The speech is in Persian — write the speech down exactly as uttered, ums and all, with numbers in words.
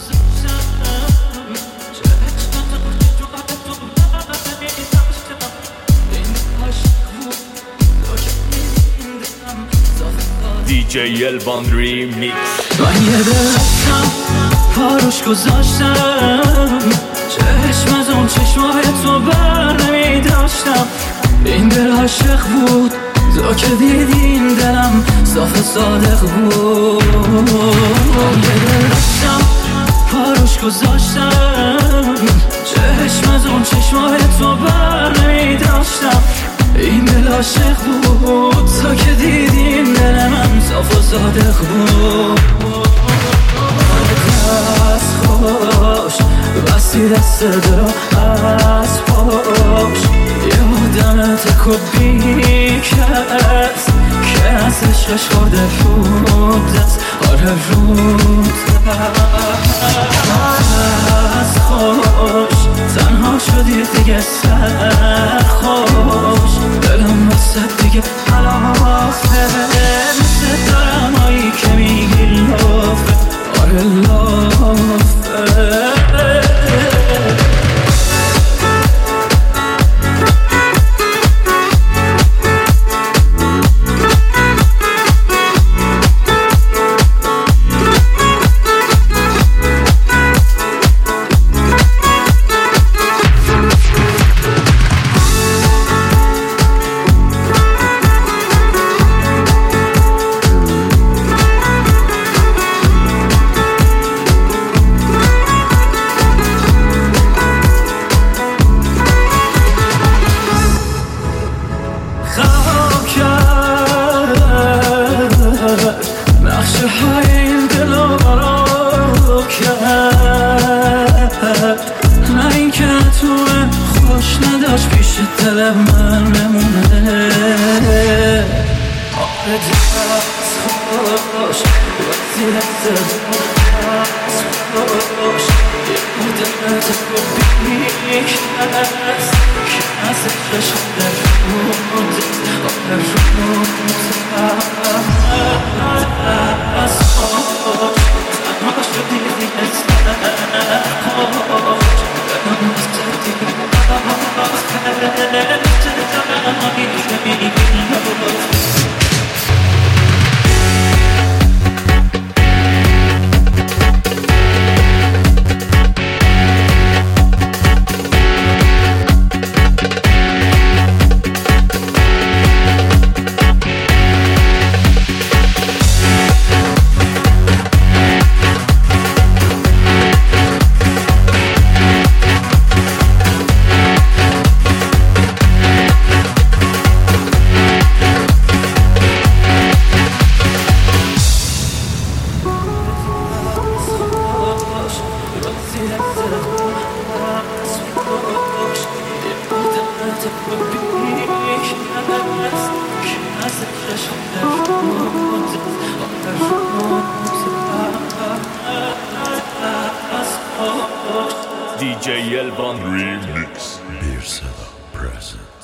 دی جی الوان ریمیکس. من یه دلستم پاروش گذاشتم، چشم از اون چشمای تو بر نمی داشتم. این دل عاشق بود، تو که دیدین دلم صاف و صادق بود. من یه دلستم پاروش گذاشتم، چشم از اون چشمای تو بر نمی داشتم. این دل عاشق بود، تو که دیدین دل من صاف و صادق بود. دست خوش بستی دست درا از پاش، یه آدم تکو بیکس که از عشقش خورده رو دست، آره رو دست خوش تنها شدی دیگه سر خوش، دلم وسط دیگه حلافه مثل دارمایی که میگی لافه، آره لافه. نقشه های این دل رو کرد، نه این که تو خوش نداشت پیش دل من بمونه. آره دست خوش وقتی دست خوش، یه بودم تو بیکس که از عشقش خورده رو دست، آره رو دست خوش تنها شدی دیگه سر خوش، دلم وسط دیگه حلافه مثل دمایی که میگی لافه. دی جی الوان ریمیکس. Bir Seda present.